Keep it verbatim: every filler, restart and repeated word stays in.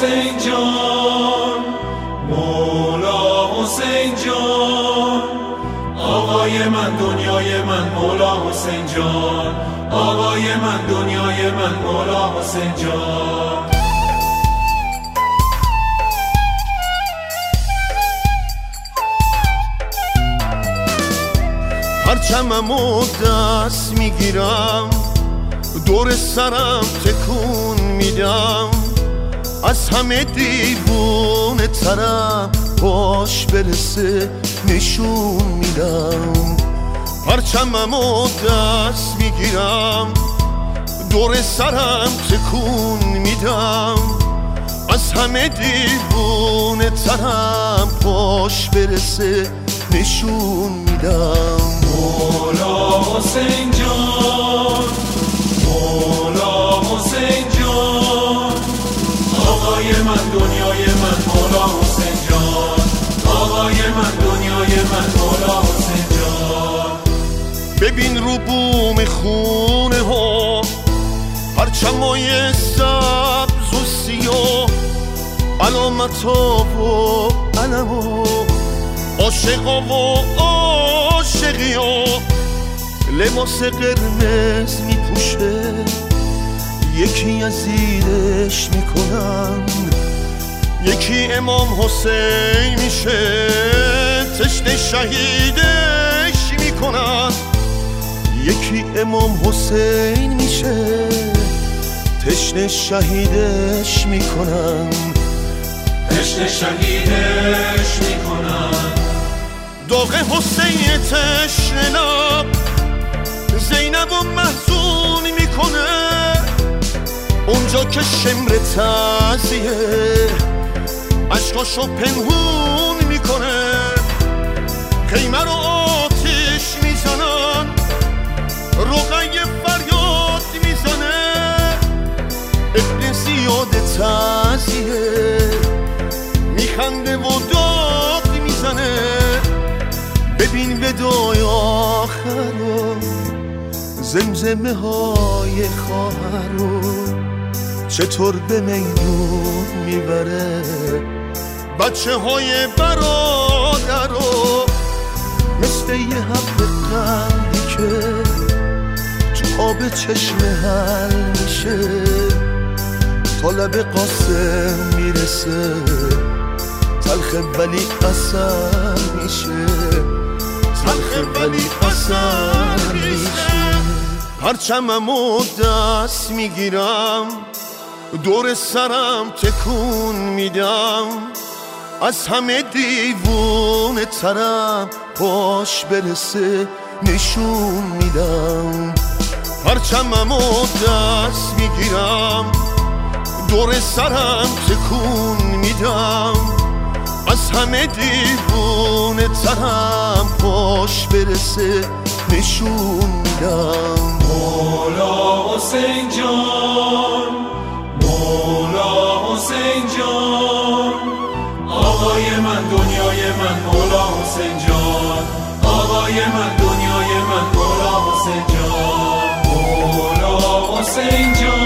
حسین جان، مولا حسین جان، آقای من دنیای من مولا حسین جان، آقای من دنیای من مولا حسین جان. پرچممو دست میگیرم، دور سرم تکون میدم، از همه دیوونه ترم، باش برسه نشون میدم. پرچممو دست میگیرم، دور سرم تکون میدم، از همه دیوونه ترم، باش برسه نشون میدم. مولا حسین جان، مولا حسین جان، آقای من دنیای من مولا حسین جان، آقای من دنیای من مولا حسین جان. ببین رو بوم خونه ها، پرچمای سبز و سیاه، علامت ها و علم ها، عاشقا و عاشقی ها، لباس قرمز میپوشه، یکی از زیرش میکنن، یکی امام حسین میشه، تشنه شهیدش میکنن، یکی امام حسین میشه، تشنه شهیدش میکنن، تشنه شهیدش میکنن. داغ حسین تشنه لب زینب و محزون میکنه، اونجا که شمر تعزیه عشقاشو پنهون میکنه، خیمه رو آتیش میزنن، رقیه فریاد میزنه، ابن زیاد تعزیه میخنده و داد میزنه. ببین ودای آخر رو، زمزمه های خواهر رو چطور به میدون میبره، بچه های برادر رو مثل یه حب قندی که تو آب چشم حل میشه، تا لب قاسم میرسه، تلخه ولی اثر میشه، تلخه ولی اثر میشه. پرچممو دست میگیرم، دور سرم تکون میدم، از همه دیوونه ترم، باش برسه نشون میدم. پرچممو دست میگیرم، دور سرم تکون میدم، از همه دیوونه ترم، باش برسه نشون میدم. مولا حسین جان، مولا حسین جان، آقای من دنیای من مولا حسین جان، آقای من دنیای من مولا حسین جان، مولا حسین جان.